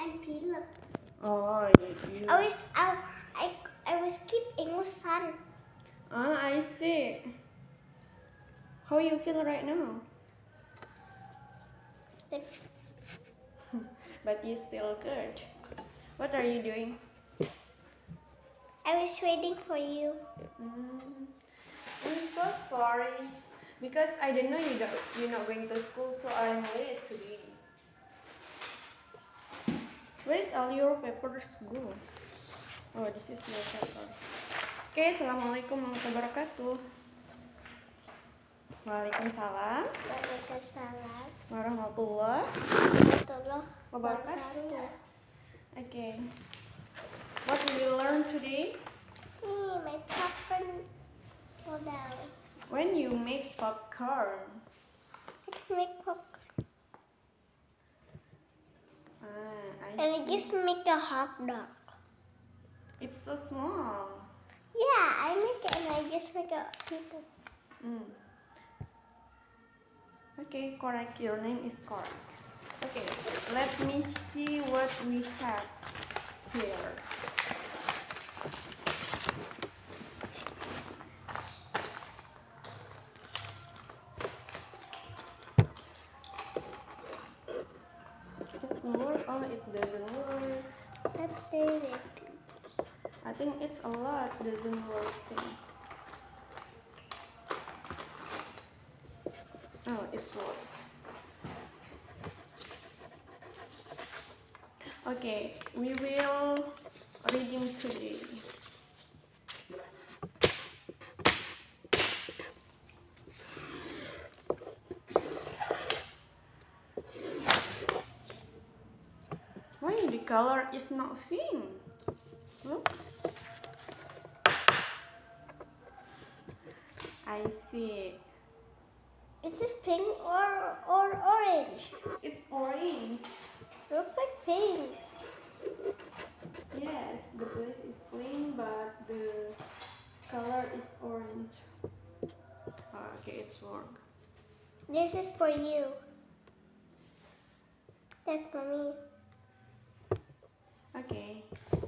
and P. Look. Oh, you. I was keep in the sun. Ah, I see. How you feel right now? But you still good. What are you doing? I was waiting for you. I'm so sorry because I didn't know you're not going to school, so I'm late today. Where is all your papers go? Oh, this is your paper. Okay, assalamualaikum warahmatullahi wabarakatuh. Waalaikumsalam Waalaikumsalam. warahmatullahi Warahmatullahi wabarakatuh. Okay. What will you learn today? My popcorn fall down. When you make popcorn. I can make popcorn. I And I just make a hot dog. It's so small. Yeah, I make it and I just make a pickle. Okay, correct. Your name is correct. Okay, let me see what we have here. It's more. Oh, it doesn't work. Let's do it. I think it's a lot. Doesn't work. Oh, it's work. Okay, we will reading today. Why the color is not pink? Look. I see. Is this pink or orange? It's orange. Looks like pink. Yes, the place is plain, but the color is orange. Okay, it's work. This is for you. That's for me. Okay.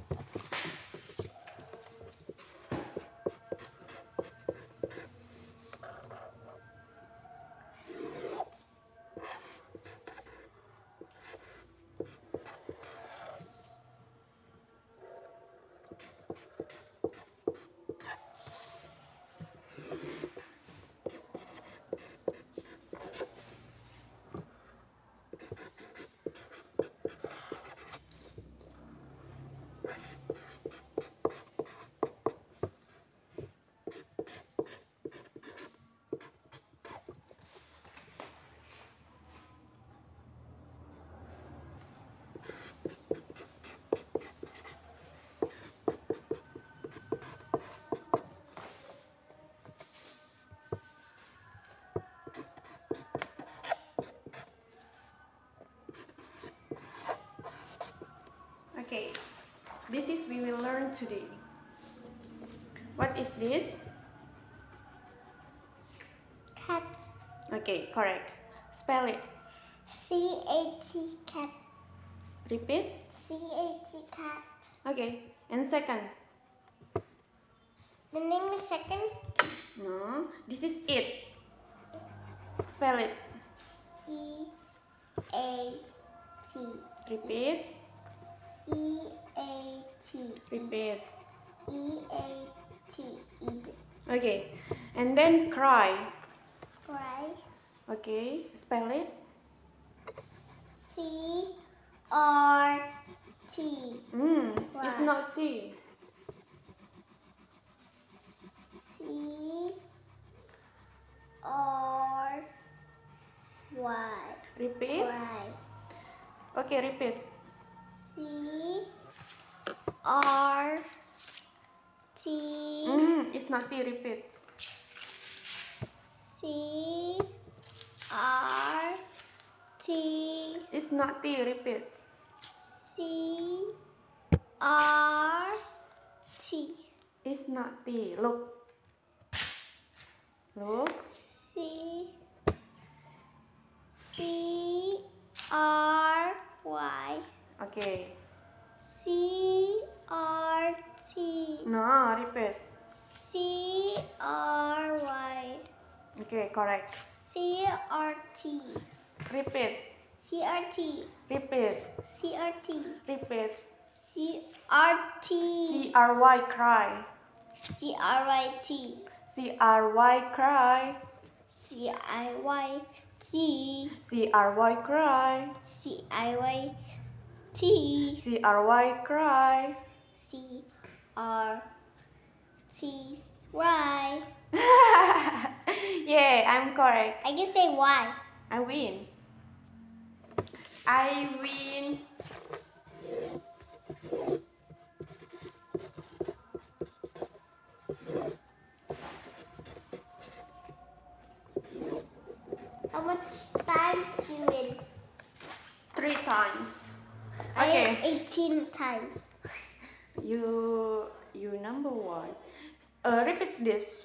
Okay, this is we will learn today. What is this? Cat. Okay, correct. Spell it. C-A-T cat. Repeat. C-A-T cat. Okay, and second. The name is second. No, this is it. Spell it. E-A-T. Repeat. E-A-T. Repeat. E-A-T. Okay, and then cry. Cry. Okay, spell it. C-R-T. It's not T. C-R-Y. Repeat. Cry. Okay, repeat. C-R-T. It's not T. Repeat. C-R-T. It's not T. Repeat. C-R-T. It's not T. Look. Look. C-R-Y. Okay. C-R-T. No, repeat. C-R-Y. Okay, correct. C-R-T. Repeat. C-R-T. Repeat. C-R-T. Repeat. C-R-T. C-R-Y, cry. C-R-Y-T. C-R-Y, cry. C-I-Y-T. C-R-Y, cry. C-I-Y-T. C-R-Y, cry. C-R-T-Y. Yeah, I'm correct. I can say Y. I win. I win. How much times do you win? 3 times. I Okay. have 18 times. You number 1. Repeat this.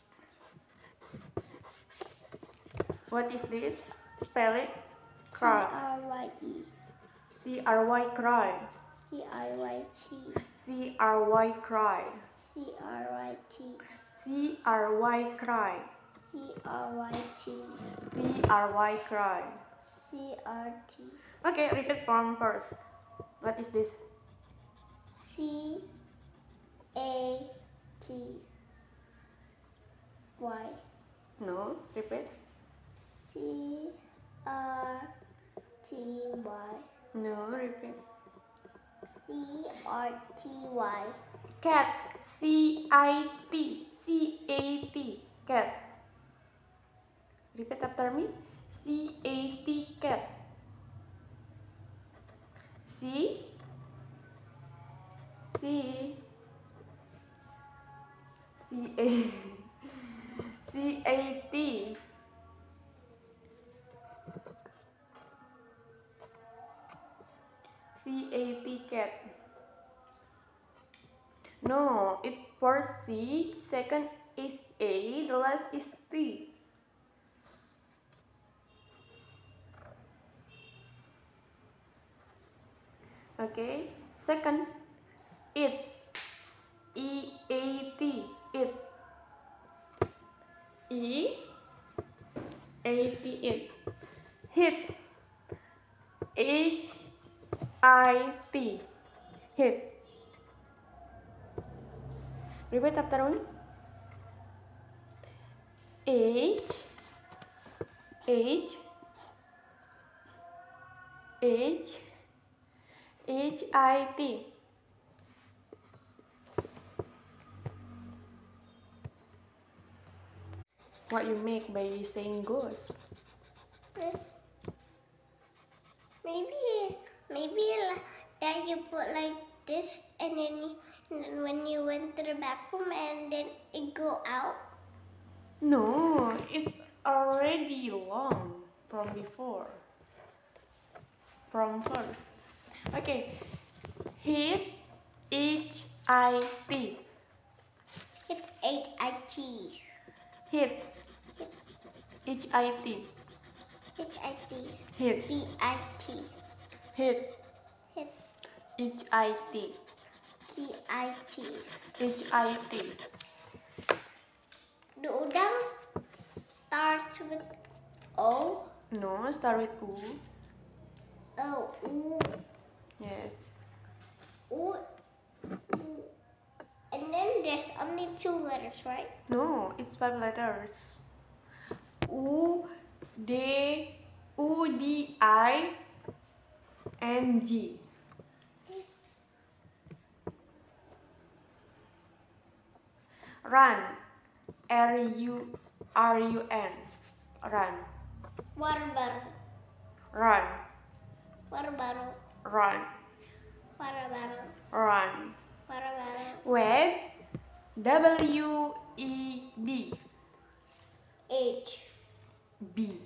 What is this? Spell it. Cry. C-R-Y-E. C-R-Y, cry. C-R-Y-T. C-R-Y, cry. C-R-Y-T. C-R-Y, cry. C-R-Y-T. C-R-Y, cry. C-R-T. Okay, repeat from first. What is this? C-A-T-Y. No, repeat. C-R-T-Y. No, repeat. C-R-T-Y. Cat. C-I-T. C-A-T. Cat. Repeat after me. C-A-T. Cat. C. C. C-A. C-A-T. C-A-T, cat. No, it first C, second is A, the last is T. Okay, second, it. E-A-T, it. E-A-T, it. Hit. H-I-T, hit. Repeat after me. H H H H-I-T. What you make by saying ghost? Maybe that you put like this, and then when you went to the bathroom and then it go out. No, it's already long from before. From first. Okay. Hit H-I-T. Hit H-I-T. Hit H-I-T. H-I-T. Hit. B-I-T. Hit Hit H-I-T. T-I-T. H-I-T. The udang starts with O. No, start with U. Oh, U. Yes. U. And then there's only 2 letters, right? No, it's 5 letters. U, D, U-D-I, and G. Run. R-U-R-U-N. Run. Water bottle. Run. Water bottle. Run. Water bottle. Run. Water bottle. Web. W-E-B. H. B.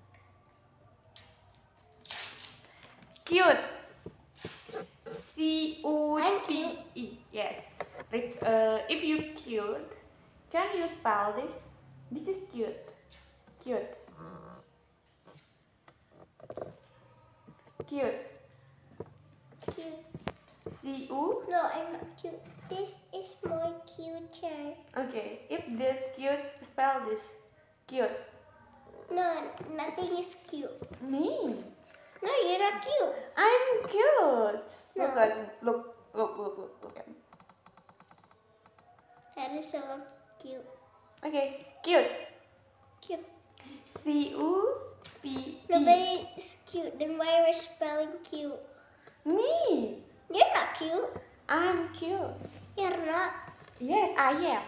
Cute. C-U-T-E. Yes. If you cute, can you spell this? This is cute. Cute. Cute. Cute. C-U? No, I'm not cute. This is more cuter. Okay, if this cute, spell this. Cute. No, nothing is cute. Me. No, you're not cute. I'm cute. No. Look at me. That is a look cute. Okay, cute. Cute. C-U-T-E. Nobody is cute. Then why are we spelling cute? Me. You're not cute. I'm cute. You're not. Yes, I am.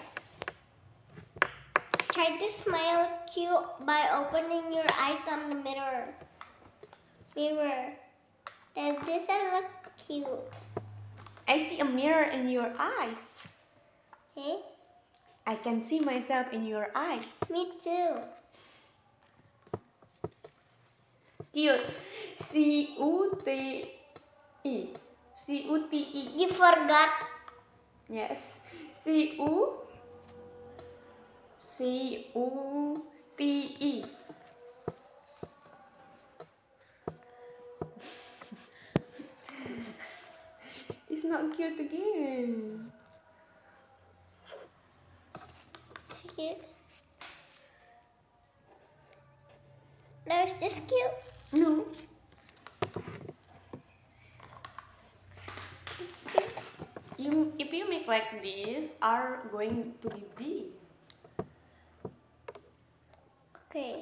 Try to smile cute by opening your eyes on the mirror. And this I look cute. I see a mirror in your eyes. Okay? I can see myself in your eyes. Me too. Cute. C-U-T-E. C-U-T-E. You forgot. Yes. C-U-C-U-T-E. It's not cute again. Cute. Now is this cute? No. If you make like this, are going to be big. Okay.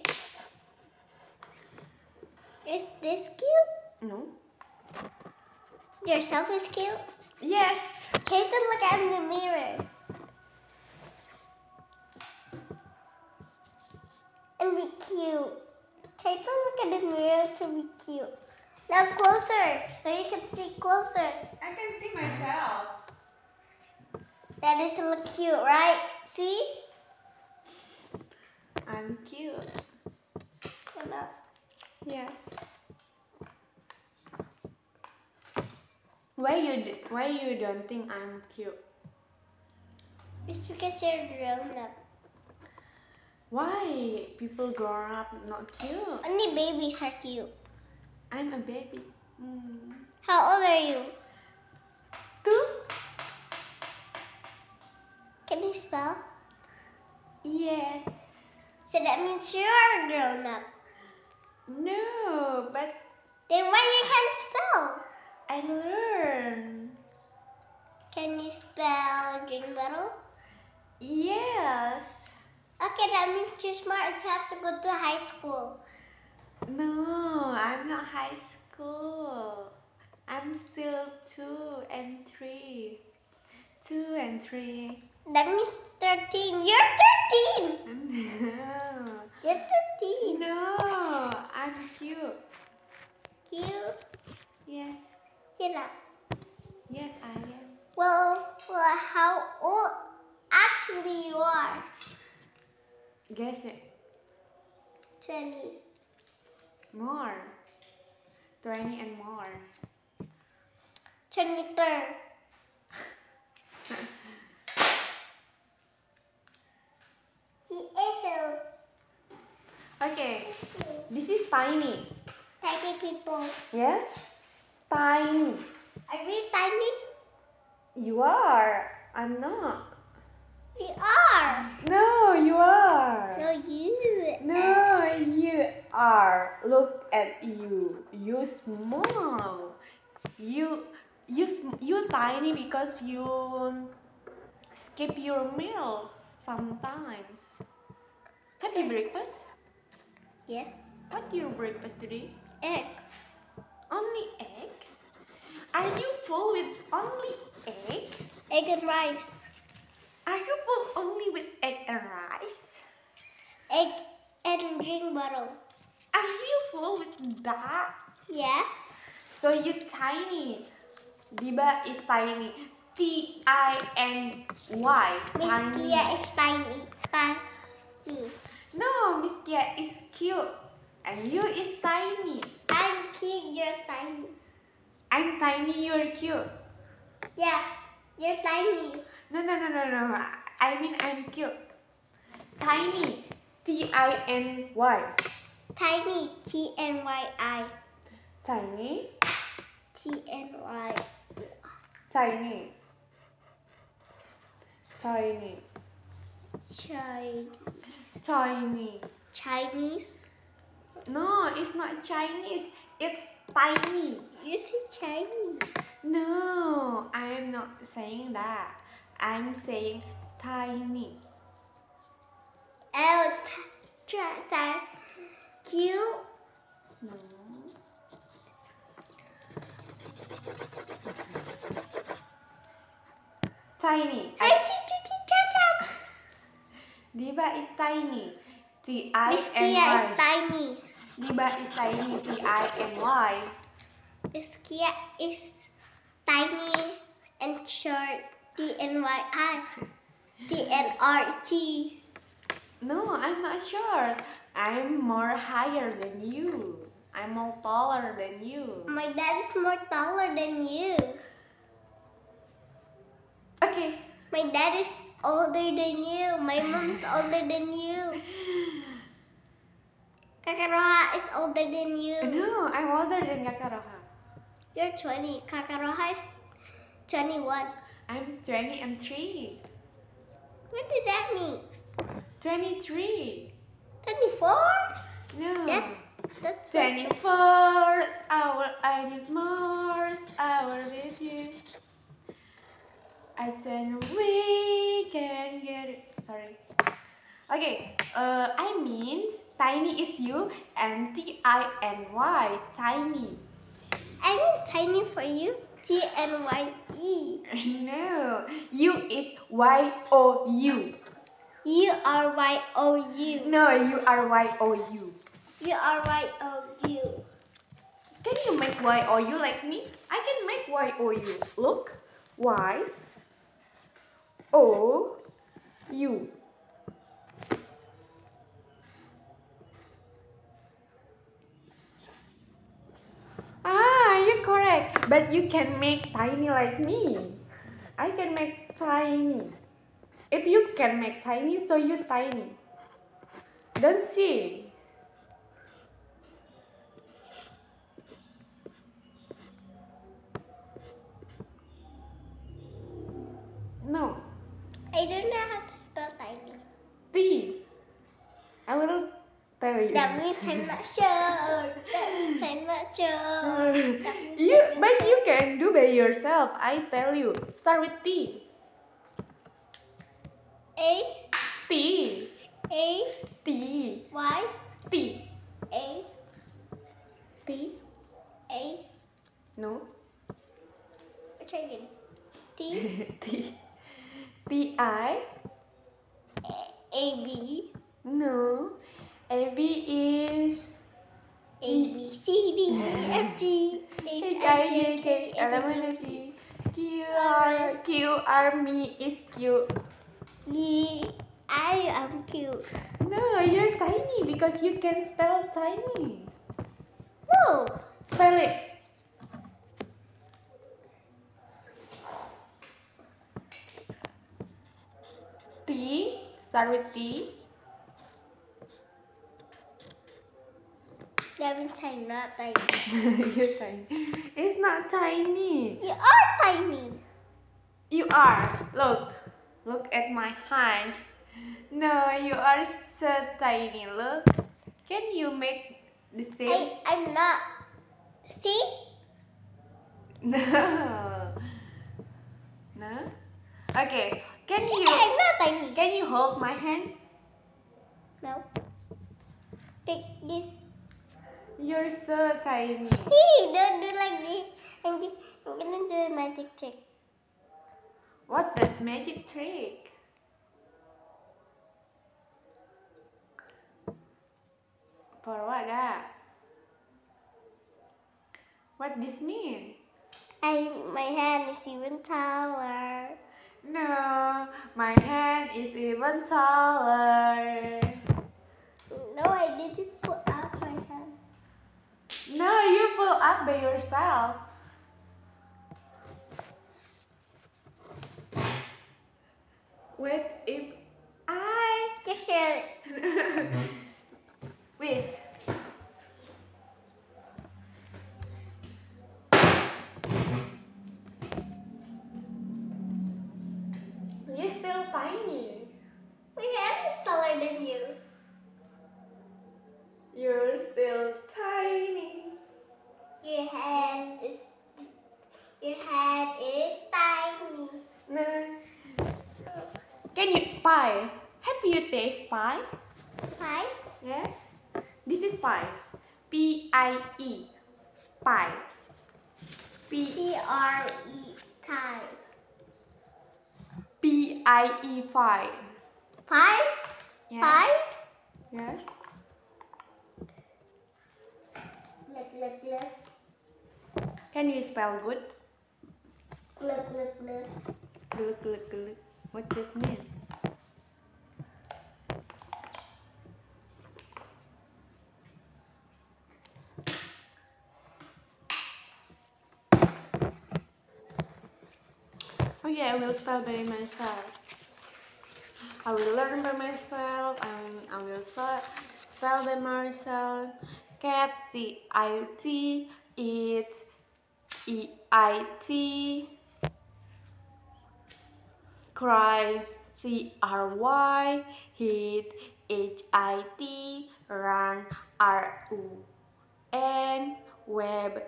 Is this cute? No. Yourself is cute? Yes. Take a look at the mirror. And be cute. Take a look at the mirror to be cute. Now closer, so you can see closer. I can see myself. That is look cute, right? See? I'm cute. Enough. Yes. Why you don't think I'm cute? It's because you're grown up. Why people grown up not cute? Only babies are cute. I'm a baby. How old are you? 2? Can you spell? Yes. So that means you are grown up. No, but Then why you can't spell? I learn. Can you spell drink bottle? Yes. Okay, that means you're smart. You have to go to high school. No, I'm not high school. I'm still 2 and 3. 2 and 3. That means 13. You're 13. No. You're 13. No, I'm cute. Cute. Yes. You're not. Yes, I am. Well, how old actually you are? Guess it. 20. More. 20 and more. 23rd. Okay, this is tiny. Tiny people. Yes? Tiny. Are we tiny? You are. I'm not. We are. No, you are. No, you. No, you are. Look at you. You small. You tiny because you skip your meals sometimes. Have you breakfast? Yeah. What your breakfast today? Egg. Only egg? Are you full with only egg? Egg and rice. Are you full only with egg and rice? Egg and drink bottle. Are you full with that? Yeah. So you tiny. Diba is tiny. Tiny. Miss Tia is tiny. Tiny. No, Miss Tia is cute. And you is tiny. I'm cute, you're tiny. I'm tiny, you're cute. Yeah, you're tiny. No. I mean I'm cute. Tiny. Tiny. Tiny, T-N-Y-I. Tiny. T-N-Y. Tiny. Tiny. Tiny. Chinese. No, it's not Chinese. It's tiny. You say Chinese. No, I'm not saying that. I'm saying tiny. L. Q. No. Tiny. Diba is tiny. Miss Kia is T-I-N-Y. tiny. Diba is tiny. T-I-N-Y. Miss Kia is tiny and short. T-N-Y-I. T-N-R-T. No, I'm not sure. I'm more higher than you. I'm more taller than you. My dad is more taller than you. Okay. My dad is older than you. My mom is older than you. Kakak Roha is older than you. No, I'm older than Kakak Roha. You're 20. Kakak Roha is 21. I'm 23. What did that mean? 23. 24? No. That's 24 hour. I need more hour with you. I spend a week and get it. Sorry. Okay. I mean tiny is you and T-I-N-Y. Tiny. I mean tiny for you. T-N-Y-E. No. You is Y-O-U. U-R-Y-O-U. No, you are Y-O-U. U-R-Y-O-U. Can you make Y-O-U like me? I can make Y-O-U. Look. Y-O-U. Ah, you're correct. But you can make tiny like me. I can make tiny. If you can make tiny, so you tiny. Don't see. No. I don't know how to spell tiny. T. I will tell you. That means I'm not sure. That means I'm not sure. That means But you can do by yourself. I tell you. Start with T. A. T. A. T. Y. T. A. T. A. No. Try again. T. T. T. I. A. B. No. A. B is A. B. C. D. E. F. G. H. H. I. I. J. J. K. K. L. L. M. N. O. P. Q. R. Q. R. Me is Q. E. I am cute. No, you're tiny because you can spell tiny. No. Spell it. T. Start with T. That means I'm not tiny. You're tiny. It's not tiny. You are tiny. You are. Look. Look at my hand. No, you are so tiny. Look. Can you make the same? I'm not. See? No. No? Okay. Can See, you I'm not tiny. can you hold my hand? No. Take this. You're so tiny. Hey, don't do like this. I'm gonna do a magic trick. What does magic trick? For what that? What this mean? My hand is even taller. No, my hand is even taller. No, I didn't put up my hand. No, you pull up by yourself. Wait, if I... Just share. Wait. Pie. Have you tasted pie? Pie. Yes. This is pie. P-I-E. Pie. P-R-E. Pie. P-I-E. Pie. Pie. Yeah. Pie. Yes. Look. Can you spell good? Look. Look. What does it mean? Okay, I will spell by myself. I will learn by myself. I will spell by myself. Cat, C-I-T. Eat, E-I-T. Cry, C-R-Y. Hit, H-I-T. Run, R-U-N. Web,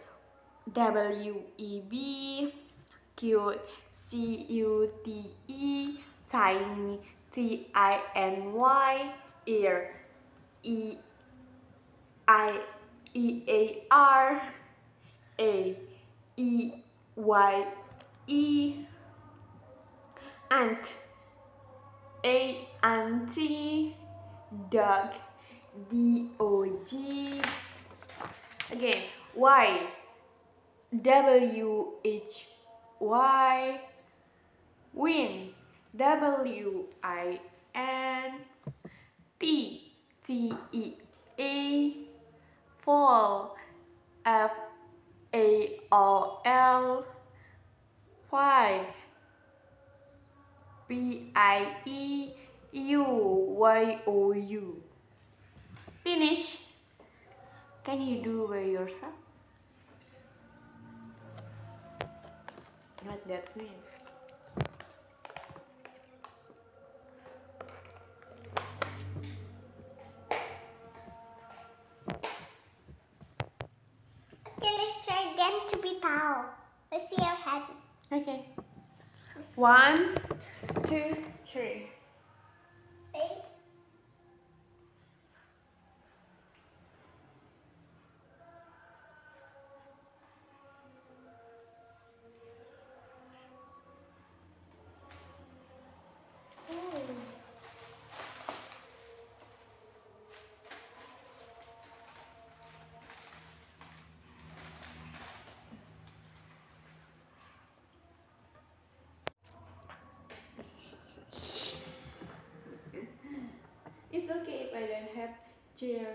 W-E-B. Cute, C-U-T-E. Tiny, T-I-N-Y. Ear, E-I-E-A-R. A-E-Y-E. Ant, A-N-T. Dog, D-O-G. Again, Y, W-H-Y. Win, W-I-N. T-E-A. Fall, F-A-L-L. Fly, P-I-E-U-Y-O-U. Finish. Can you do by yourself? What that mean? Okay, let's try again to be tall. Let's see how happy. Okay. 1, 2, 3. Ready? It's okay if I don't have chair.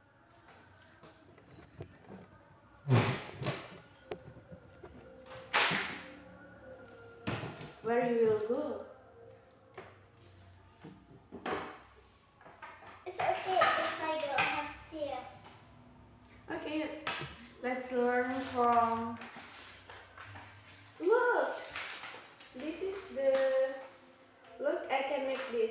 Where you will go? It's okay if I don't have chair. Okay, let's learn from. Look, this is the. Look, I can make this.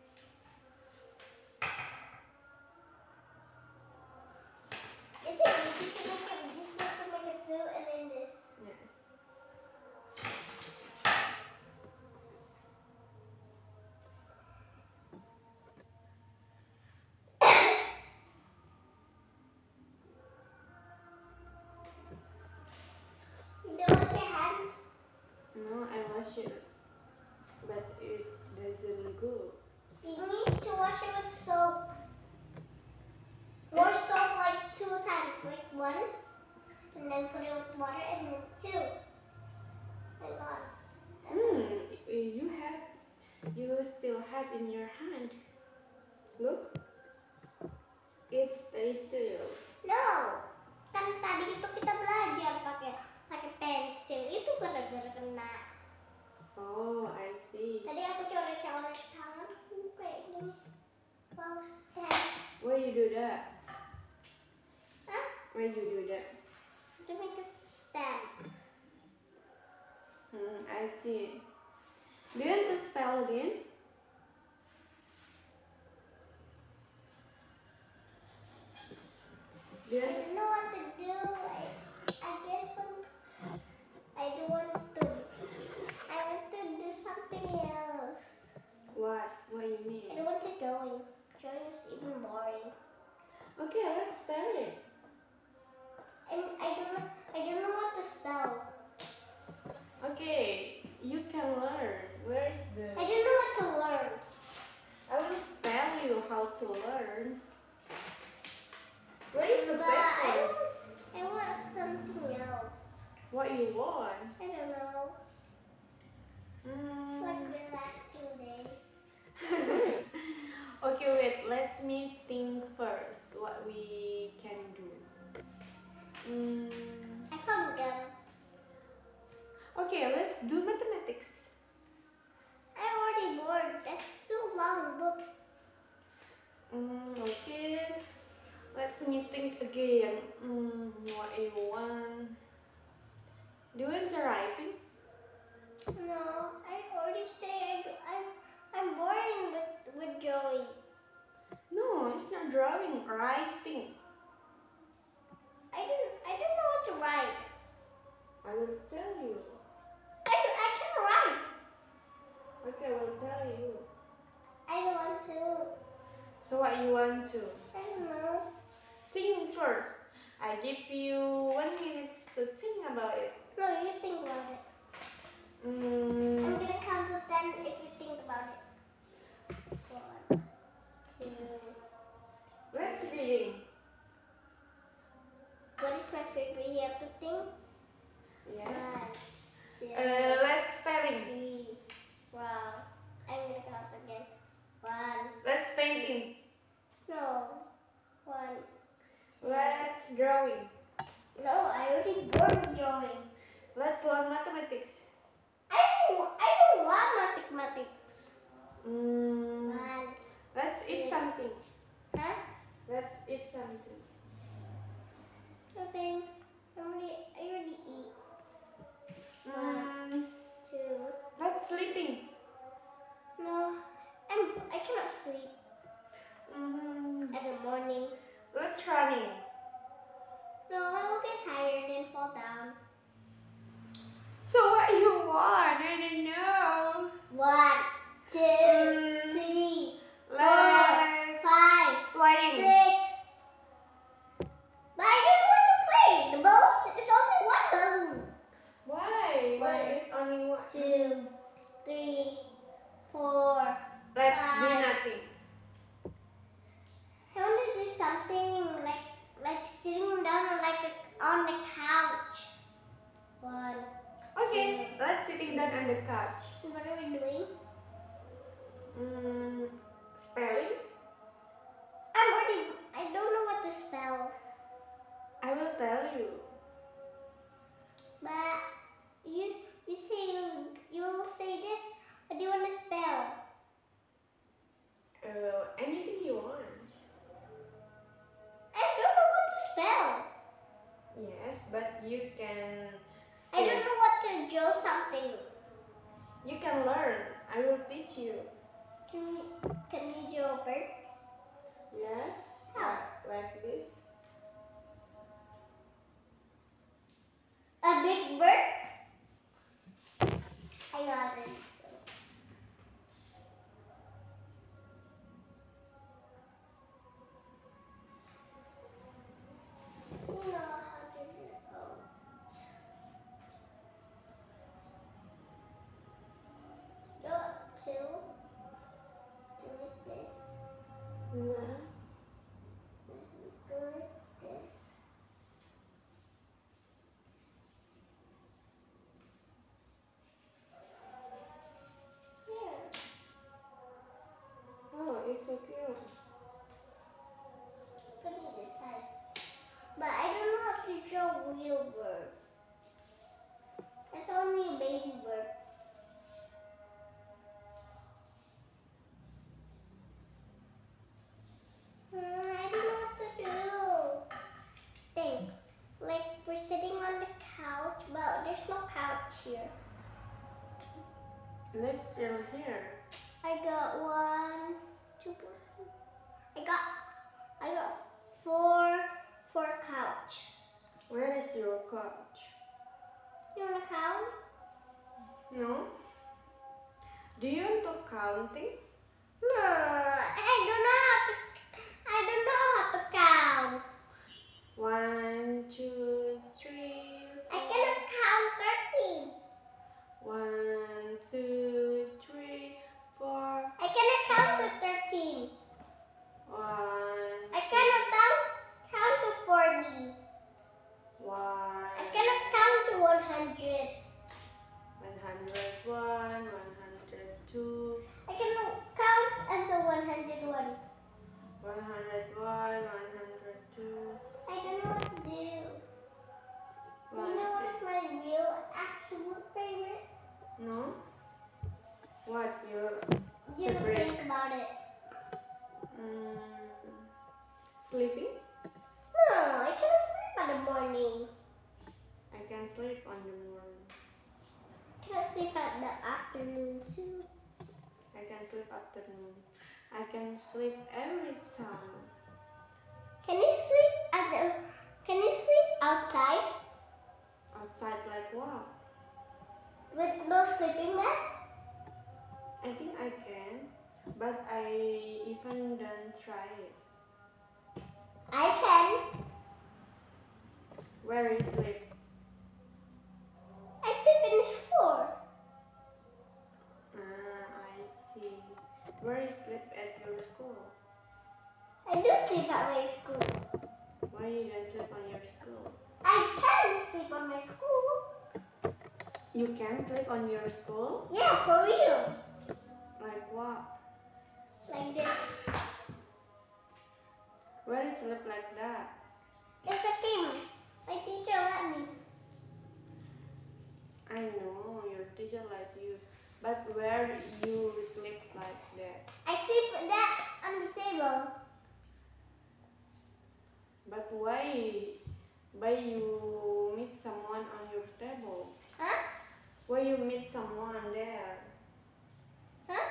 Is it easy to make it? This one to make it too, and then this. Yes. You don't wash your hands? No, I wash it, but it doesn't go. You need to wash it with soap. More soap, like 2 times. Like 1, and then put it with water, and then 2. And God. You still have in your hand. Look, it stays still. No. Kan tadi itu kita belajar pakai pensil. Itu gara-gara kena. Oh, I see. Tadi aku coret-coret tanganku kayak gini. Wow, stand. Why you do that? Huh? Why you do that? To make a stand. I see. Do you want to spell again? Do you I want to don't know what to do. I guess I don't want to. I want to do something else. what? What What you want? I don't know. Like relaxing day. Okay, wait. Let's me think first what we can do. I found gum. Okay, let's do mathematics. I'm already bored. That's too long book. Okay. Let's me think again. What you want? Do you enjoy writing? No, I already say I'm boring with Joey. No, it's not drawing. Writing. I don't know what to write. I will tell you. I can write. Okay, I will tell you. I don't want to. So what you want to? I don't know. Think first. I give you 1 minute to think about it. No, you think about it. I'm gonna count to 10 if you think about it. 1, 2. Let's reading. What is my favorite? You have to think. Yeah. 1, 2, Let's spelling. 3. Wow. I'm gonna count again. 1. Let's painting. No. 1. Let's drawing. No, I already bored with drawing. Let's learn mathematics. I don't want mathematics. 1. Let's eat something. Huh? Let's eat something. No thanks. I already eat. 1, 2. Let's sleeping. No, I cannot sleep at the morning. Let's running. No, I will get tired and fall down. So what you want? I don't know. 1, 2, 3, 4, Let's 5, playing. 6. But I don't want to play. The balloon is only one balloon. Why? Why is only one? 2, 3, 4. Let's do 5. nothing. I want to do something like sitting down on the couch. 1. Okay, let's sitting down on the couch. What are we doing? Spelling. I don't know what to spell. I will tell you. But you say you will say this. What do you want to spell? Anything you want. I don't know what to spell. Yes, but you can. I don't know what to draw something. You can learn. I will teach you. Can you draw a bird? Yes. How? Like this. A big bird? I got it. You know how to do it. Oh. Do it this. Yeah. Do it this. Here. Oh, it's so cute. Put it this side. But I don't know how to draw a real bird. It's only a baby bird. I don't know what to do. Think. Like we're sitting on the couch, but there's no couch here. Let's draw here. I got 1, 2 plus 2. I got 4 couch. Where is your couch? You wanna count? No. Do you want to counting? No, I don't know how to count. 1, 2, 3. I cannot count 30. 1, 2, 3, 4. I cannot count to 13. 1. I cannot count to 40. 1. I cannot count to 100. 101, 102, I can count until 101. 101, 102. I don't know what to do. Do you know what is my real absolute favorite? No? What your You favorite? think about it. Sleeping? No, I cannot sleep in the morning. I can sleep on the morning. I cannot sleep at the afternoon too. I can sleep afternoon. I can sleep every time. Can you sleep at the? Can you sleep outside Outside like what? with no sleeping bag? I think I can, but I even don't try it. I can. Where you sleep? I sleep in this floor. I see. Where you sleep at your school? I do sleep at my school. Why you don't sleep on your school? I can sleep on my school. You can sleep on your school? Yeah, for real. Like what? Like this. Where you sleep like that? It's a game. My teacher let me. I know your teacher let you, but where you sleep like that? I sleep with that on the table. But why you meet someone on your table? Huh? Why you meet someone there? Huh?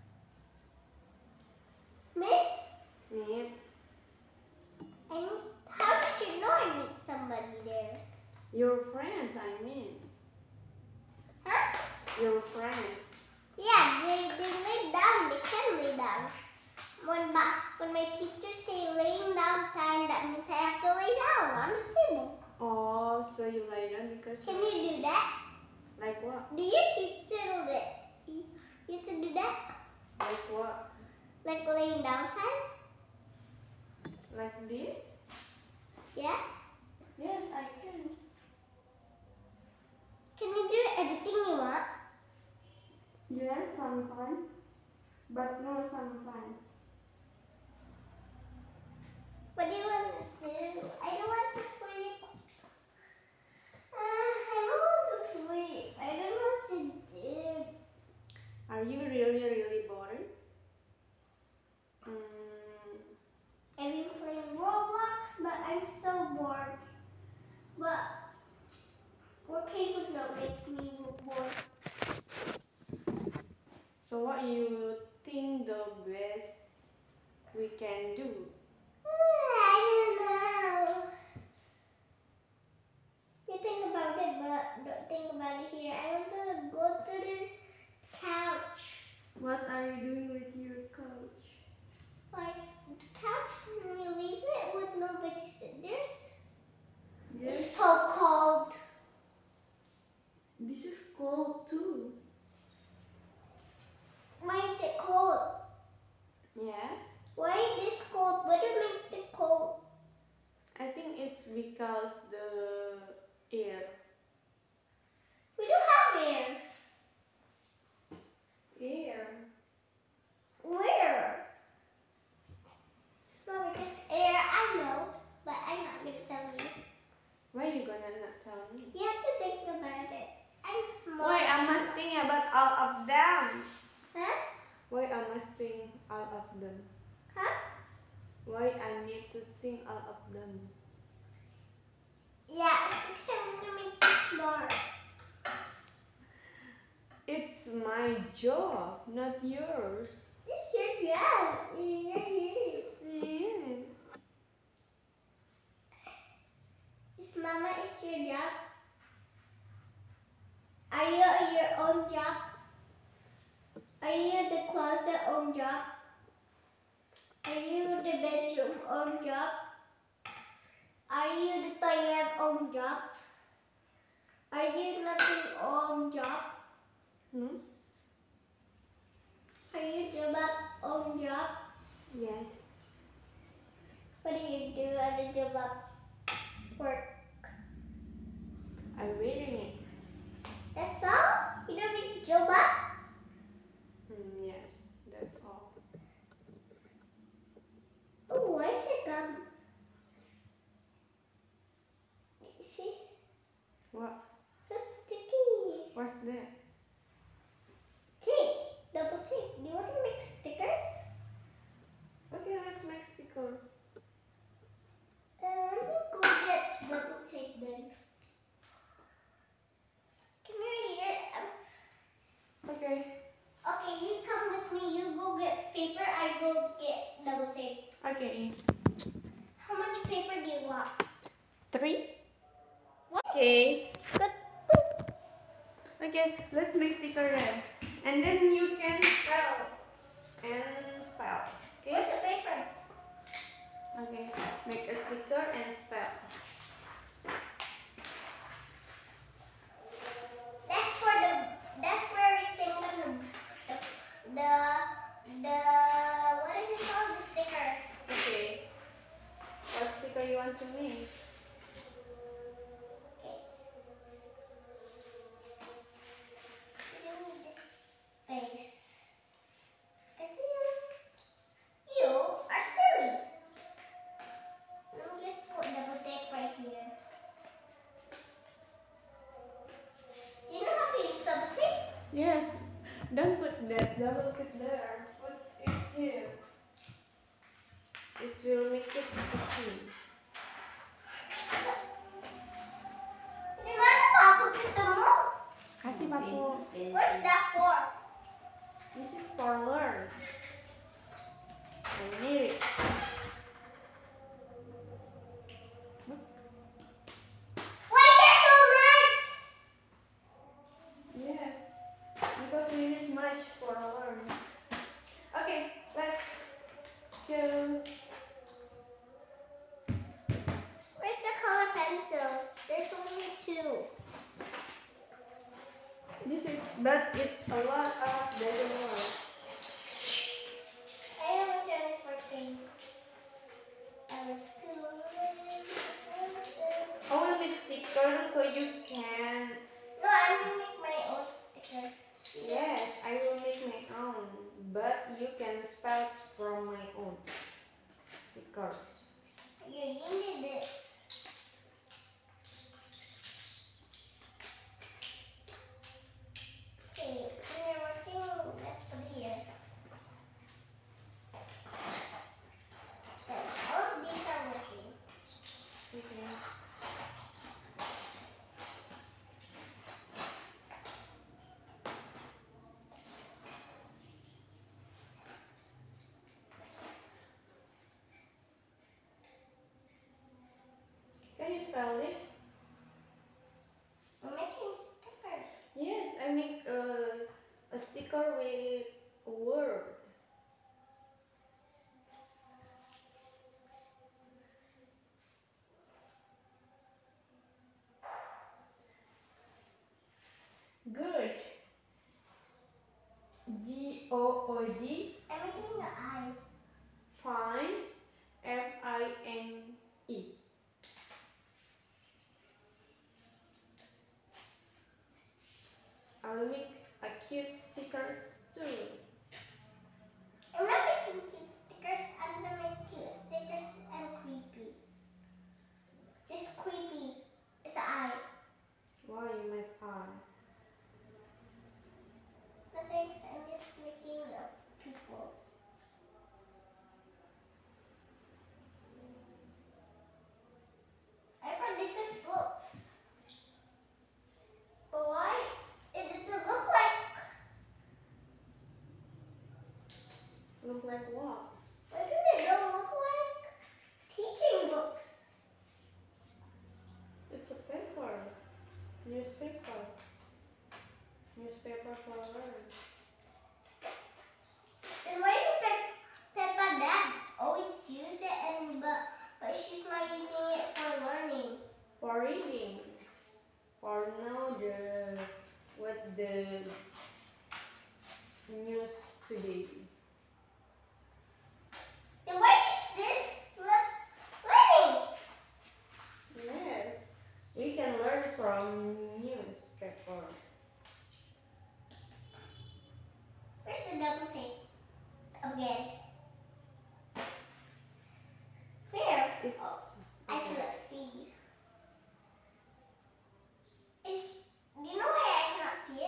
Miss? Meet I mean, how did you know I meet somebody there? your friends, I mean. Huh? Your friends. Yeah, they lay down. They can lay down. When my teacher say laying down time, that means I have to lay down on the table. Oh, so you lay down because Can you do that? like what? Do your teacher let you to do that? Like what? Like laying down time? Like this? Yeah? Yes, I can. Can you do everything you want? Yes, sometimes, but no sometimes. What do you want to do? I don't want to sleep. I don't want to sleep. I don't know what to do. Are you really bored? I've been playing Roblox, but I'm still bored. But working would not make me bored. So what you think the best we can do? I don't know. You think about it, but don't think about it here. I want to go to the couch. What are you doing with your couch? Like the couch, when we leave it with nobody sit there. It's so cold. This is cold too. Why is it cold? Yes. Why is this cold? What makes it cold? I think it's because the air. We don't have air. Air. Where? It's not because air, I know, but I'm not going to tell you. Why you gonna not tell me? You have to think about it. I'm smart. Why I must think about all of them? Huh? Why I must think all of them? Huh? Why I need to think all of them? Yeah, it's because I'm going to make you smart. It's my job, not yours. It's your job. Yeah. It's Mama, it's your job. Are you at your own job? Are you the closet own job? Are you the bedroom own job? Are you the toilet own job? Are you nothing own job? Are you the job own job? Yes. What do you do at the job work? I'm reading it. What's that? Tape. Double tape. Do you want to make stickers? Okay, let's make sticker. Let me go get double tape then. Come here. Okay. Okay, you come with me. You go get paper. I go get double tape. Okay. How much paper do you want? 3. What? Okay. Good. Okay, let's make sticker then. And then you can spell. And spell. Okay? Where's the paper? Okay. Make a sticker and spell. That's where we sing the what is it called? The sticker. Okay. What sticker you want to make? Okay. You need this face. You are silly. Let me just put double tape right here. You know how to use double tape? Yes. Don't put that double tip there. Put it here. It will make it sticky. Di mana Papa ketemu? Kasih papu. What's that for? This is for learn. I need it. Why is there so much? Yes. Because we need much for learn. Okay, let's go. Where's the color pencils? There's only 2. This is, but it's a lot of doesn't work. I know which one is working. Our school. I will make sticker so you can. No, I'm gonna make my own sticker. Yes, I will make my own, but you can spell from my own stickers. You need this. Okay, we're working. Let's put here. Then all of these are working. Okay. Can you spell this? We're making stickers. Yes, I make a sticker with a word. Good. Good. I'm making the eye. Fine. Fine. I'll make a cute stickers too. I'm not making cute stickers. I'm gonna make cute stickers and creepy. This creepy is the eye. Why you make eye? No thanks. I'm just making the people. I thought this is books. But why? It doesn't look like. Look like what? Why do they don't look like teaching books? It's a paper. Newspaper. Newspaper for learn. Then why do Peppa Dad always use it and but she's not using it for learning? For reading. For know what the news today. Then why is this learning? Yes. We can learn from newspaper. Where's the double tape? Again. Where? It's Oh, I cannot see. Do you know why I cannot see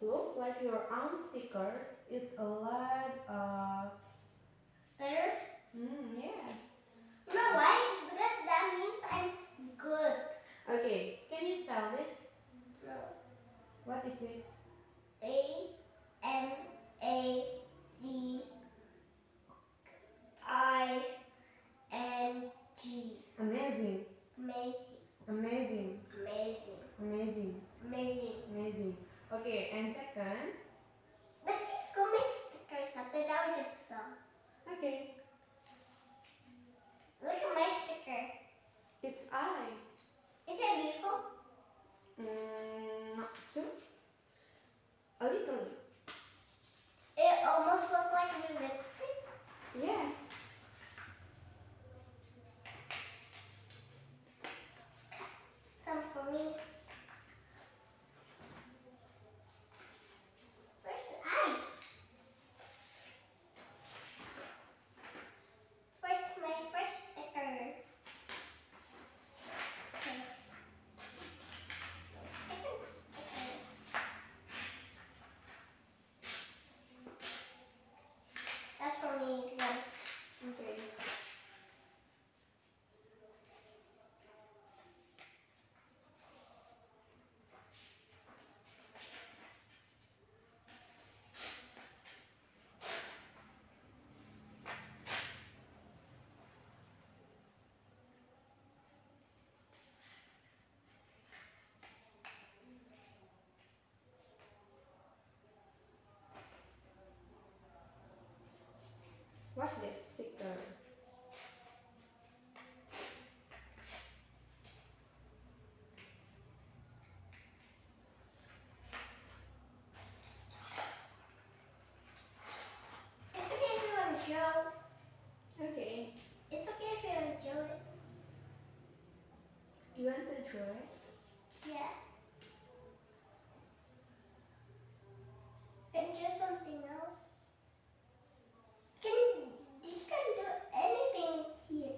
look like your own stickers. It's a lot of Letters? yes. You know why? It's because that means I'm good. Okay, can you spell this? No. What is this? AMAZING. Amazing. Amazing. Amazing. Amazing. Amazing. Amazing. Amazing. Okay, and second. Let's just go make stickers. After that we can spell. Okay. Look at my sticker. It's I. Is it beautiful? Not too. A little bit. It almost looks like your lipstick. Yes. Some for me. Where's the eye? Where's my first sticker? Okay. Second sticker. That's for me. Yes. Okay. What's that sticker? It's okay if you want to draw. Okay. It's okay if you want to draw it. You want to draw it? Yeah. Can do something else. You can do anything here.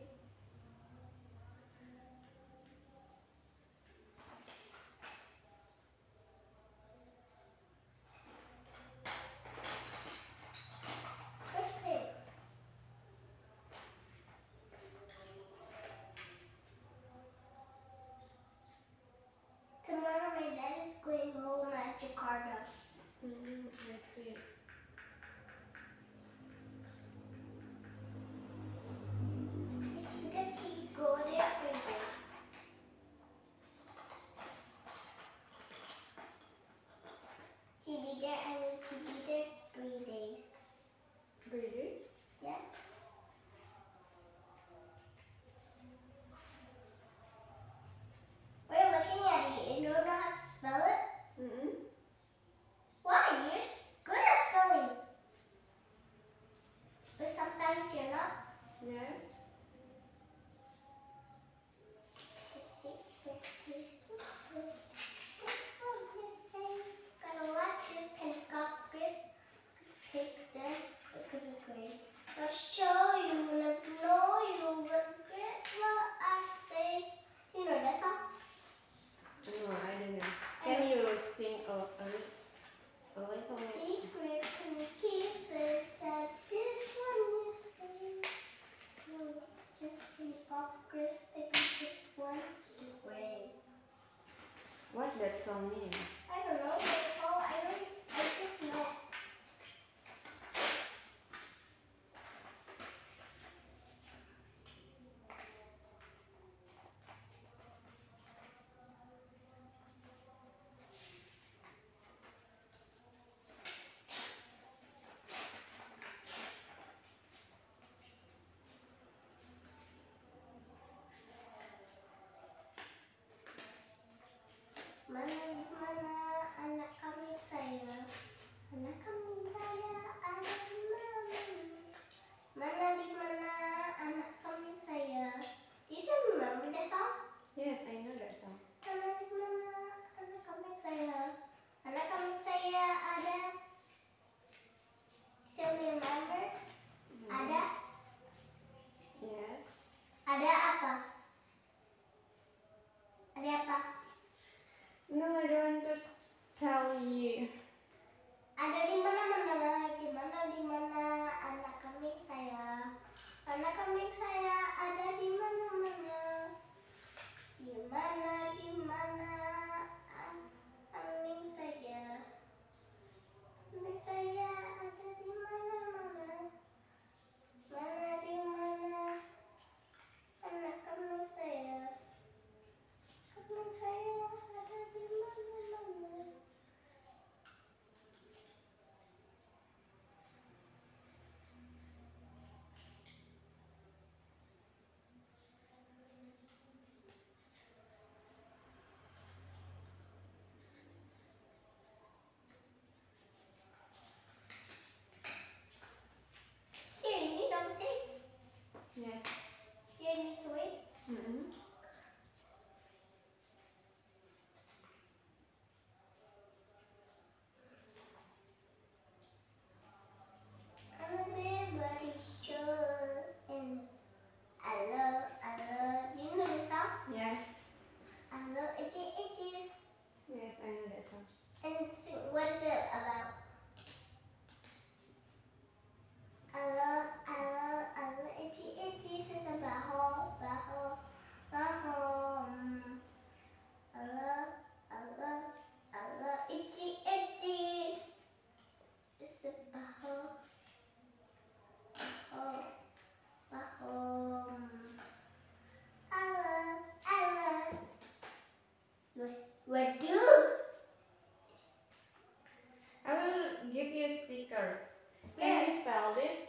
What's this? Tomorrow my dad is going home at Jakarta. Let's see. It's because he go there for this. He be there and he be there 3 days. Really? Yeah. Why are you looking at it? You don't know how to spell it? Why? You're good at spelling. But sometimes you're not. Yes. Gotta let this can cup this. Take that. It's a good grade. I'll show you. Know you will get what I say. You know that song? No, I don't know. Can you sing a little? Secret, can you keep it? That is what you say. You just hypocrisy. It's one to grave. What's that song mean? I don't know. I just know. Mana give you stickers. Can you spell this?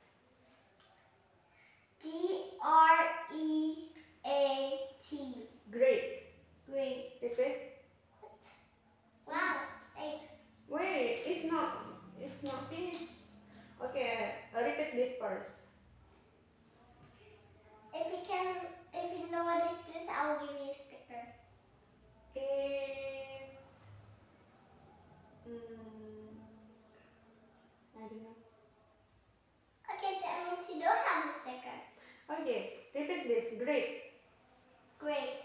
Great. Great. Great. Repeat. Wow, thanks. Wait, it's not finished. Okay, repeat this first. If you notice this, I'll give you a sticker. It's I don't know. Okay, that means you don't have a sticker. Okay, repeat this. Great. Great.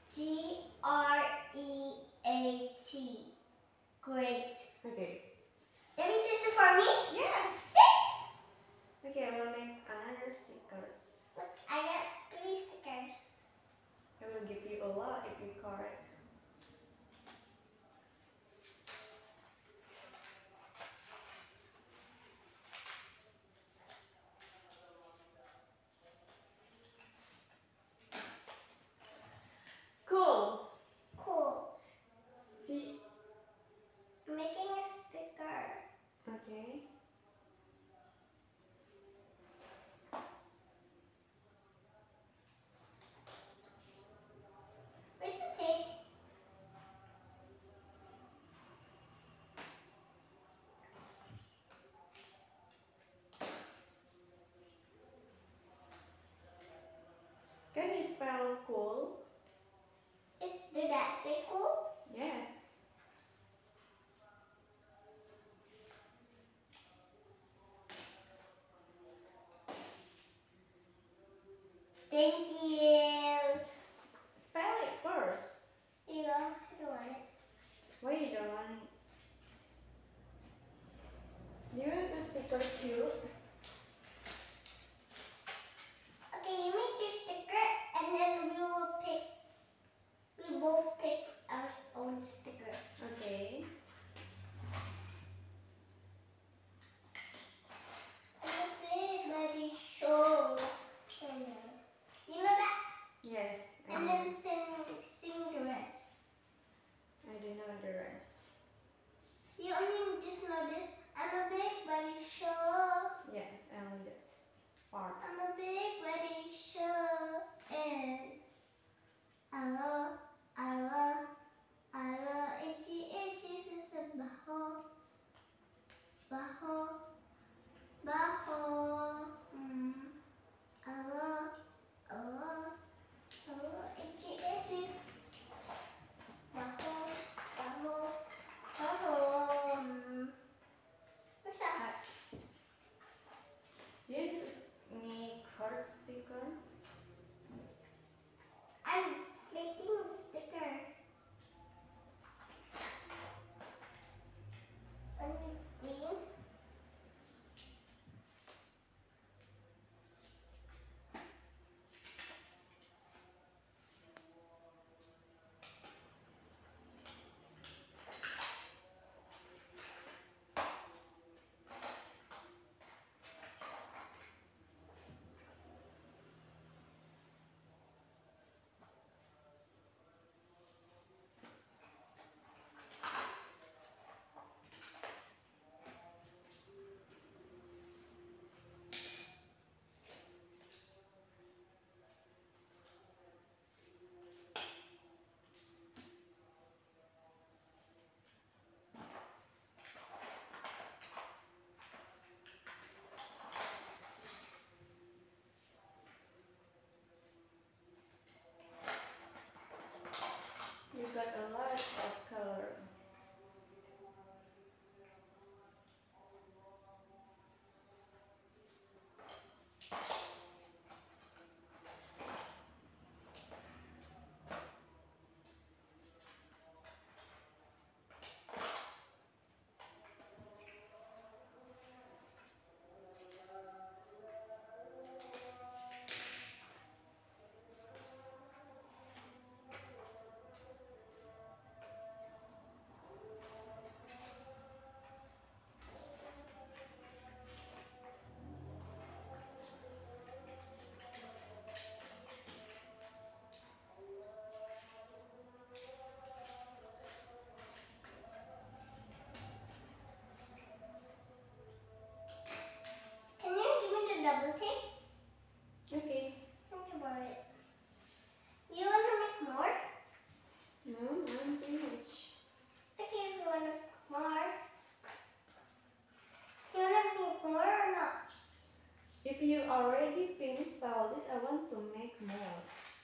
Great. Great. Okay. That means this is for me? Yes. 6. Okay, I will make another stickers. Look, I got 3 stickers. I will give you a lot if you correct. Cool. Cool. See. I'm making a sticker. Okay. Where's the tape? Can you spell cool? Did that say cool? Yes. Thank you. Spell it first. Here you go. I don't want it. Why you don't want it? Do you want the sticker cute? Okay, you make your sticker and then we both pick our own sticker. Okay. I'm a big buddy show. You know that? Yes. And then sing the rest. I do know the rest. You only just know this. I'm a big buddy show. Yes, only that part. I'm a big buddy show. And I love itchy says baho. Baho. Itchy. Baho. Where's that heart? You just make heart sticker. I'm making a sticker. Green. If you already finished all this, I want to make more.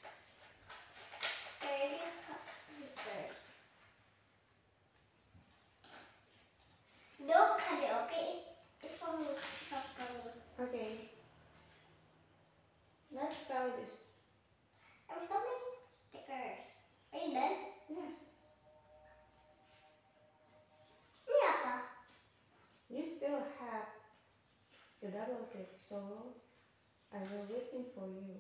Okay, first. No karaoke is for me. It's not for me. Okay. Let's spell this. I'm so many stickers. Are you done? Yes. Ini apa? You still have the double click, so I will waiting for you.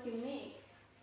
what you make.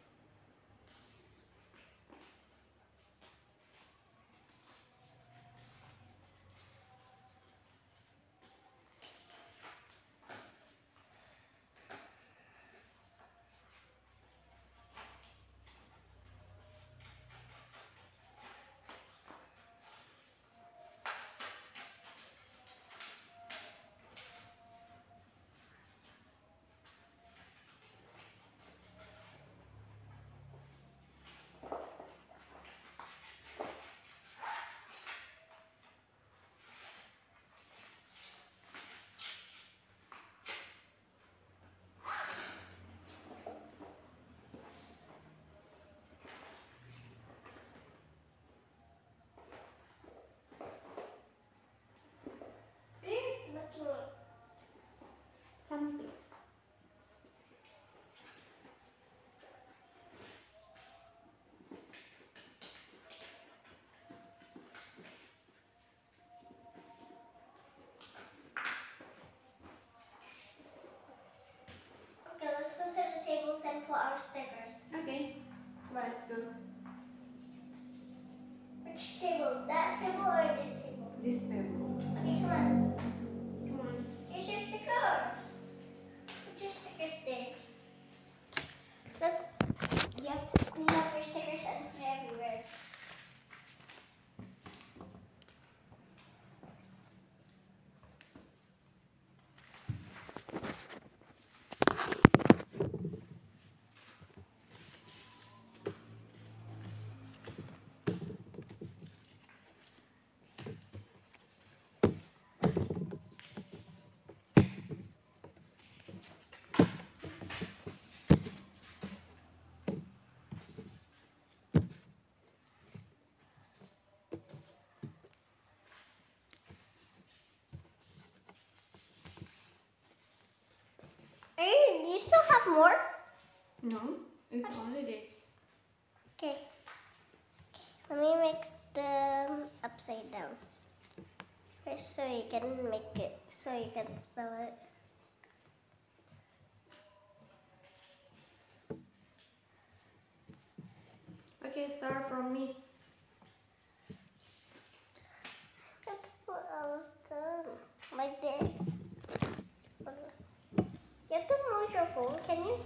Looking at Something. Okay, let's go to the tables and put our stickers. Okay, let's go. Which table? That table or this table? This table. Okay, come on. Come on. Here's your sticker. Put your stickers there. Let's. You have to clean up your stickers and put it everywhere. Hey, do you still have more? No, it's only this. Okay. Let me make them upside down. First, so you can make it, so you can spell it. Okay, start from me. You have to put all of them like this. You have to move your phone, can you?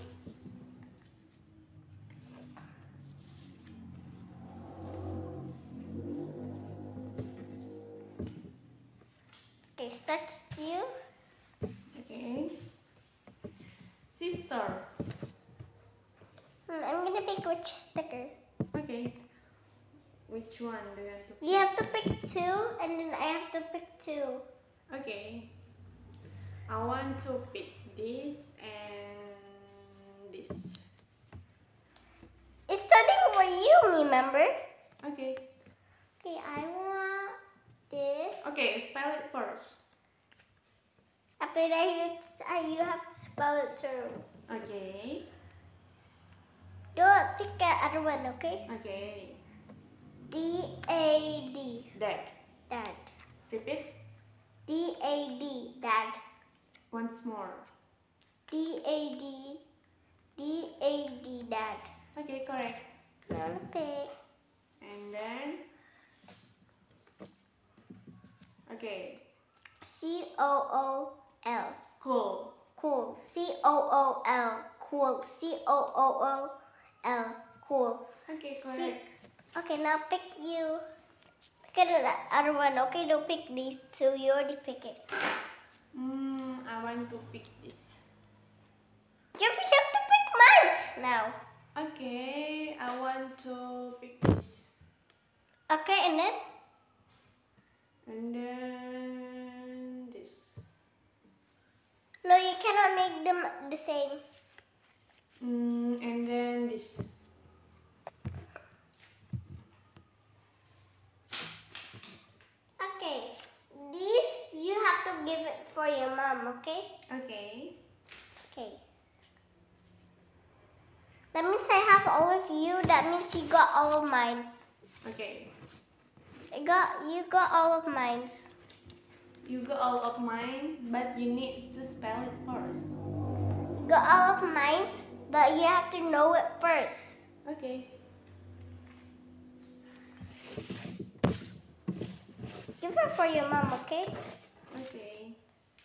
Okay, start you. Okay. Sister. I'm gonna pick which sticker. Okay. Which one do you have to pick? You have to pick two, and then I have to pick two. Okay. I want to pick this and this. It's starting for you, remember? Okay. Okay, I want this. Okay, spell it first. After that, you have to spell it too. Okay. Don't pick the other one, okay? Okay. D-A-D. Dad. Dad. Repeat. D-A-D. Dad. Once more. D-A-D. D-A-D. Dad. Okay, correct. Now pick. And then. Okay. C-O-O-L. Cool. Cool. C-O-O-L. Cool. C-O-O-O-L. Cool. Okay, correct. Okay, now pick you. Pick the other one, okay? Don't pick these two. You already pick it. I want to pick this. You have to pick mine now. Okay, I want to pick this. Okay, and then? And then this. No, you cannot make them the same. And then this. Okay, this you have to give it for your mom, okay? Okay. Okay. That means I have all of you. That means you got all of mine. Okay. You got all of mine. You got all of mine, but you need to spell it first. Got all of mine. But you have to know it first. Okay. Give it for your mom, okay? Okay.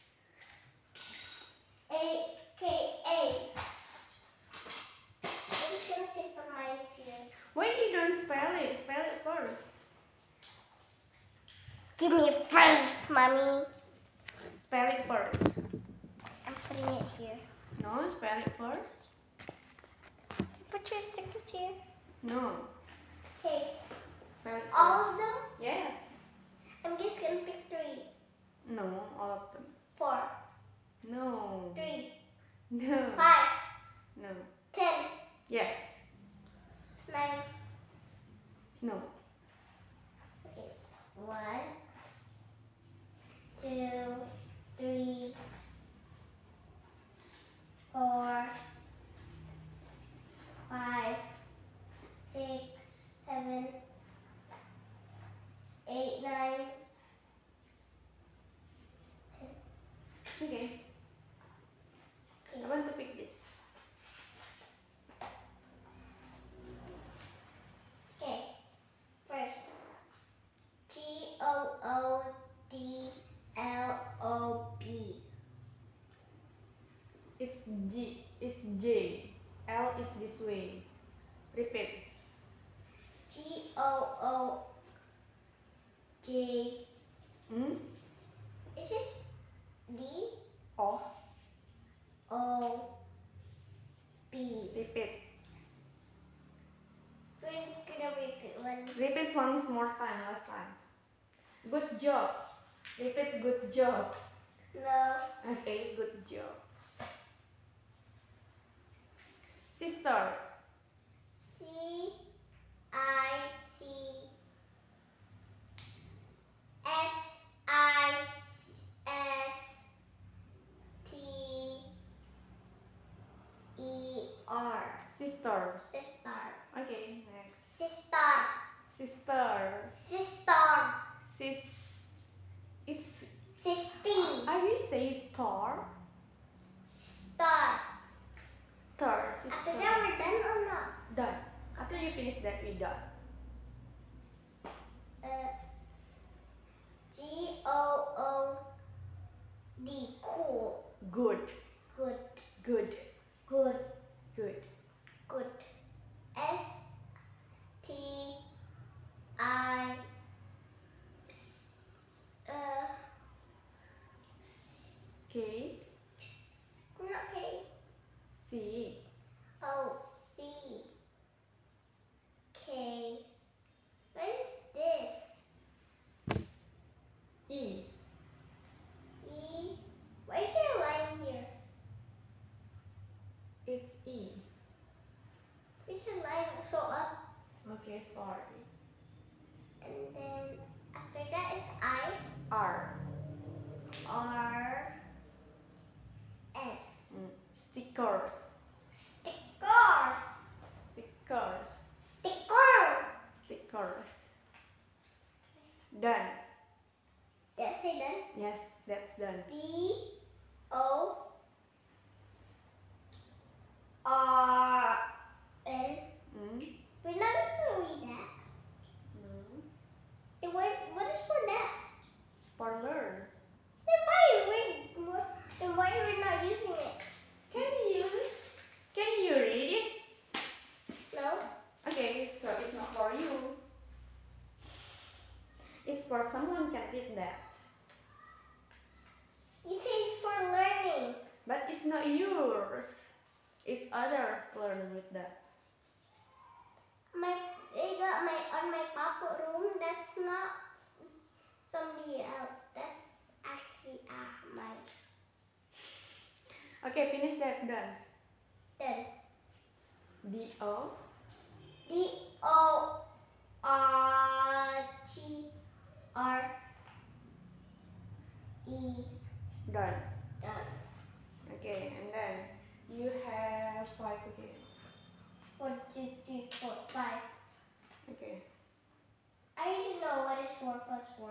AKA. I'm just gonna say for mine here. Why you don't spell it? Spell it first. Give me it first, mommy. Spell it first. I'm putting it here. No, spell it first. Put your stickers here. No. Okay. Spell it first. All of them? Yes. I'm just gonna pick 3. No, all of them. 4. No. 3. No. 5. No. 10. Yes. 9. No. Okay. 1, 2, 3, 4, 5, 6, 7, 8, 9, 10. Okay. I want to pick this. Okay. First. GOODLOB. It's G. It's J. L is this way. Repeat. GOOJ. Hmm? Is this D O. O B? Repeat. We're gonna repeat one. Repeat once more time. Last time. Good job. Repeat. Good job. No. Okay. Good job. Sister. CICSTER. Sister. Sister. Okay. Next. Sister. Sister. Sister. Sis. It's. Sister. Are you say tar? Star. Tar. After Sister. that, we're done or not? Done. After you finish that, we done. GOOD. Cool. Good. Good. Good. Good. Good. Good. STI. K. Not K. C. Oh, C. K. What is this? E. E. Why is there a line here? It's E. Is there a line so up? Okay, sorry. And then after that is I. R. R. S. Stickers. Stickers. Stickers. Sticker. Stickers. Done. That's it then. Yes, that's done. BORN. We're not gonna read that. No. Then what is for that? Parlor. Then why are we not using it? Can you read this? No. Okay, so it's not for you. It's for someone can read that. You say it's for learning. But it's not yours. It's others learning with that. They got on my papa room. That's not somebody else. That's actually mine. Okay, finish that. Done. Then D-O. DORTRE. Done. Done. Okay, and then you have 5 again. 1, 2, 3, 4, 5. Okay. I didn't know what is 4 plus 4.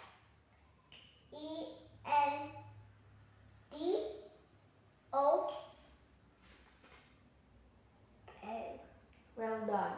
5. ENDOR. Well done.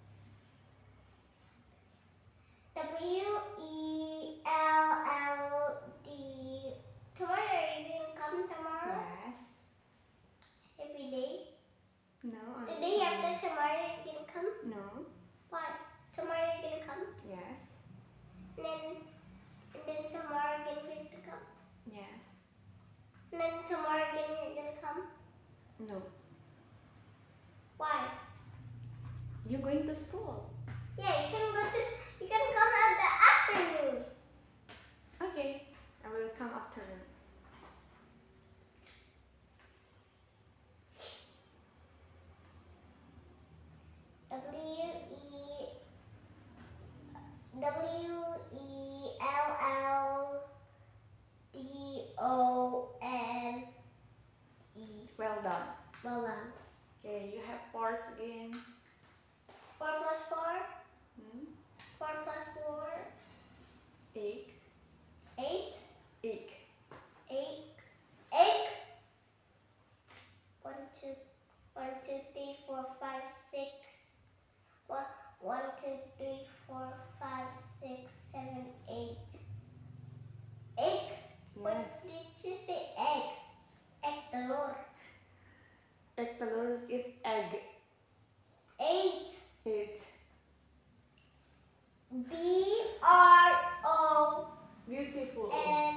W-E-L-L-D. Tomorrow are you gonna come tomorrow? Yes. Every day? No. The day after tomorrow you gonna come? No. Why? Tomorrow you gonna come? Yes. And then tomorrow again you're gonna come? Yes. And then tomorrow again you're gonna come? No. Why? You're going to school. Yeah, you can come at the afternoon. Okay. I will come afternoon. W-E-L-L-D-O-N-E. Well done. Well done. Okay, you have pores again. 4 plus 4? Hmm? 4 plus 4? 8. 8? 8. 8? 8? 1, 2, 3, 4, 5, 6. 1, 2, 3, 4, 5, 6, 7, 8. Egg? What Yes. did you say? Egg. Egg telur. Egg telur is egg. 8. 8. B-R-O-N-H-E-R. Beautiful.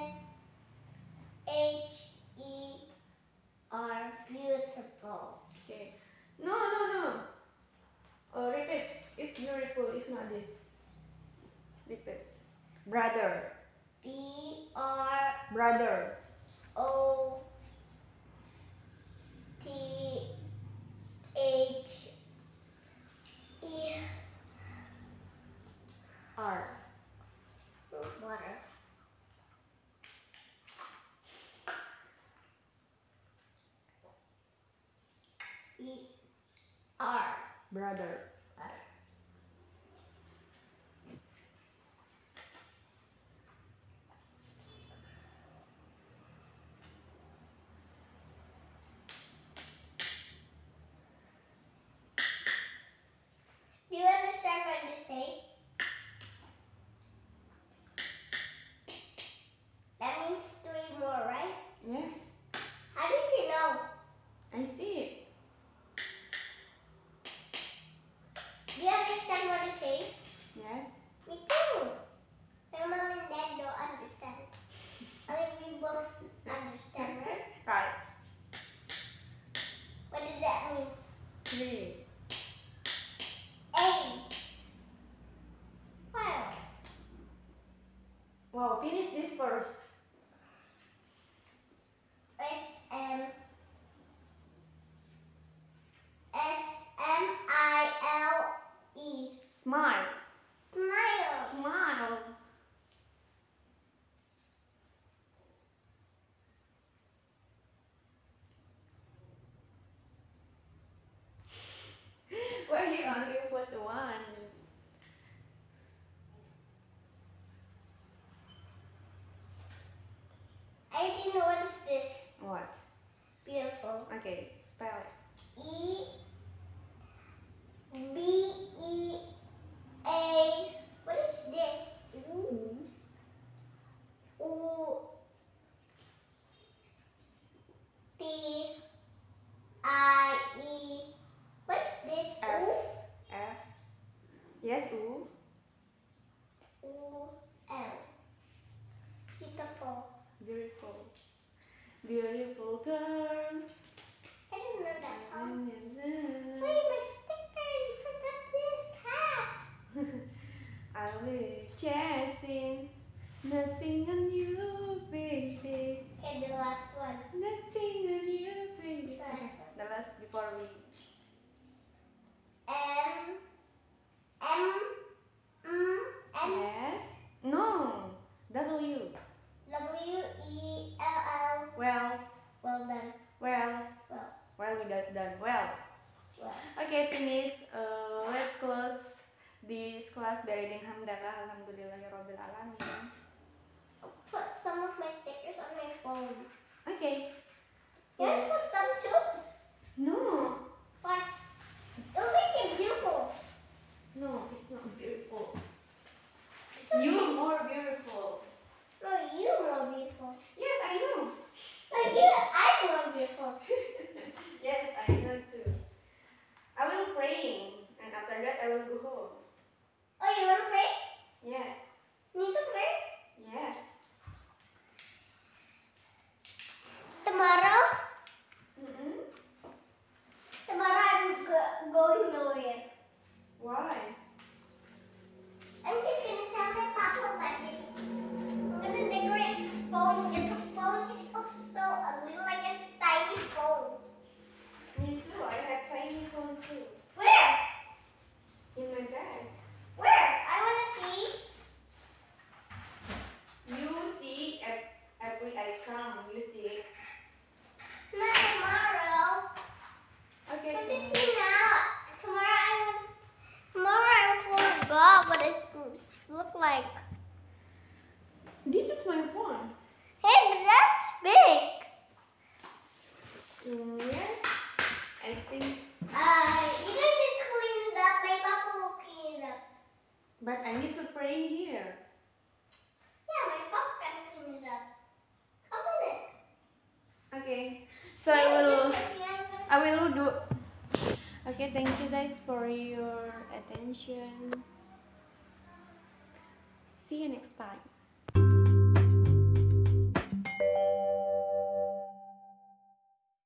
Beautiful. Okay. No. Repeat. It's beautiful. It's not this. Repeat. Brother. B-R-O-T-H-E-R. Brother. R. Water. E-R. Brother. Do you understand what they say? That means 3 more, right? Yes. How did you know? I see it. Do you understand what they say? Yes. Me too. My mom and dad don't understand. Only we both understand, right? Right. What did that mean? 3. A. Wow. Wow. Finish this first. S-M-I-L-E. Smile. Smile. Smile. Why you only put 1? I didn't know what is this. What? Beautiful. Okay. Spell it. E-B-E-A. What is this? Ooh. U-T-I-E. What is this? F. F. Yes. U. U-L. Beautiful. Beautiful. Beautiful girl. I didn't know that song. I'll Where's my sticker? You forgot this hat. be chasing nothing on you, baby. Okay, the last one. Nothing on you, baby. Last one. The last before we. M-M-M. Yes. No. W. W-E-L-L. Well. Well done. Well. Well. Well, we done well. Well. Okay, finish. Let's close this class by reading Hamdalah. Alhamdulillahirabbil alamin. Put some of my stickers on my phone. Okay. You want to put some too? No. What? It'll make it beautiful. No, it's not beautiful. You more beautiful. No, you more beautiful. Yes, I know. No, I'm more beautiful. Yes, I know too. I will praying, and after that I will go home. Oh, you want to pray? Yes. Me to pray? Yes. Tomorrow? Mm-mm. Tomorrow I'm going nowhere. Why? I'm just gonna tell my papa about this. I'm gonna decorate phone. It's a phone. It's so ugly, like a tiny phone. Me too. I have tiny phone too. Where? In my bag. Where? I wanna see. You see every I come. You see. Not tomorrow. Okay. What tomorrow. is he now? Tomorrow I forgot what it look like. This is my phone. Hey, but that's big. Yes. I think. You don't need to clean it up. My papa will clean it up. But I need to pray here. Yeah, my papa can clean it up. Open it. Okay. So I will do. Okay, thank you guys for your attention. See you next time.